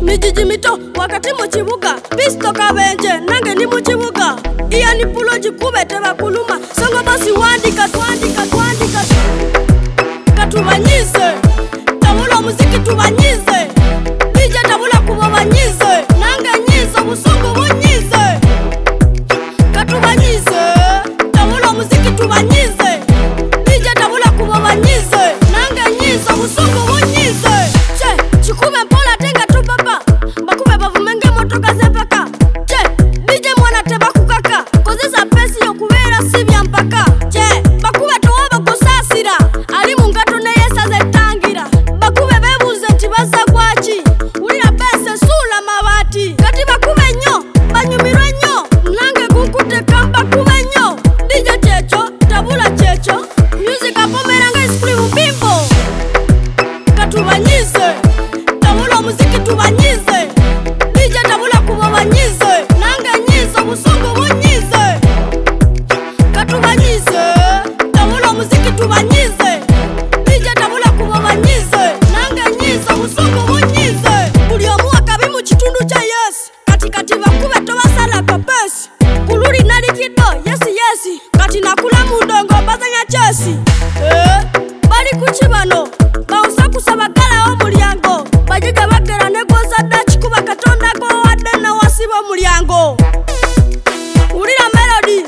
mijiji mito wakati mu kibuga pisto kabenje nange ni mu kibuga iya ni puloji kubete bakuluma songo basi wandika katubanyize tabula muziki tubanyize DJ tabula kubabanyize nange nyize busungu bunyize katubanyize tabula muziki tubanyize DJ tabula kubabanyize nange nyize busungu bunyize che chikume mpola tenga tu papa bakube bavumenge motoka zepaka che DJ mwana teba kukaka kozesa pesi yo kubera sibya mpaka che bakube tuwaba kusasira ali mungato ne yesa zetangira bakube bebuze tibaza kwachi ulira pese sula mabati kati bakube nyo banyumirwe nyo nange kunkute kamba kube nyo DJ checho tabula checho music apomeranga iskuli ubimbo katubanyize tabula muziki tubanyize DJ tabula kubabanyize nange nyize busungu bunyize katubanyize tabula muziki tubanyize DJ tabula kubabanyize nange nyize busungu bunyize buli omu akabimu kitundu kya Yesu katikati bakube tobasala papesi kululi nali kido yesi kati nakula mundongo bazanya chesi bali kuchibano bausa kusabagala omulyango bajiga bagera negoza dachi kuba katonda go wadde na wasiba omulyango ulira melody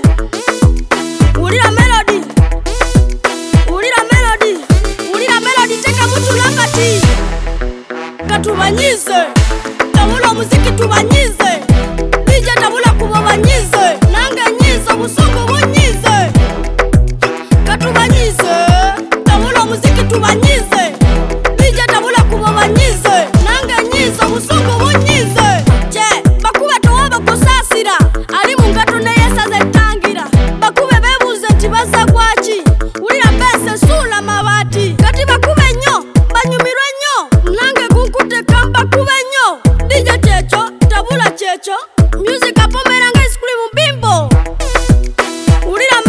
teka mutulangati katubanyize tabula muziki tubanyize DJ tabula kubabanyize nange nyize busungu bunyize katubanyize tabula muziki tubanyize DJ tabula kubabanyize nange nyize busungu bunyize che bakube tuwaba kusasira ali mungato ne yesa zetangira bakube bebuze tibaza kwachi ulira pese sula mabati kati bakube nyo banyumirwe nyo nange kunkute kamba kube nyo DJ checho tabula checho music apomeranga iskuli mbimbo ulira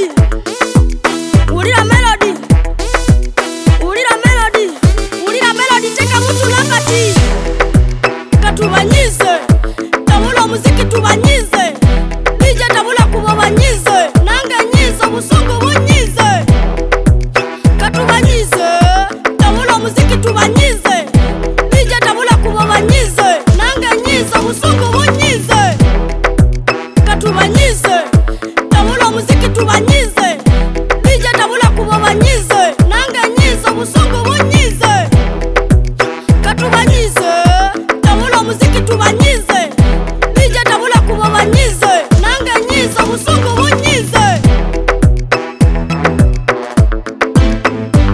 melody teka mutulangati katubanyize tabula muziki tubanyize DJ tabula kubabanyize nange nyize busungu bunyize katubanyize tabula muziki tubanyize DJ tabula kubabanyize nange nyize busungu bunyize katubanyize tabula muziki tubanyize DJ tabula kubabanyize nange nyize busungu bunyize katubanyize tabula muziki tubanyize DJ tabula kubabanyize nange nyize busungu bunyize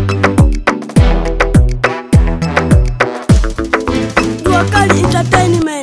Duakali Entertainment.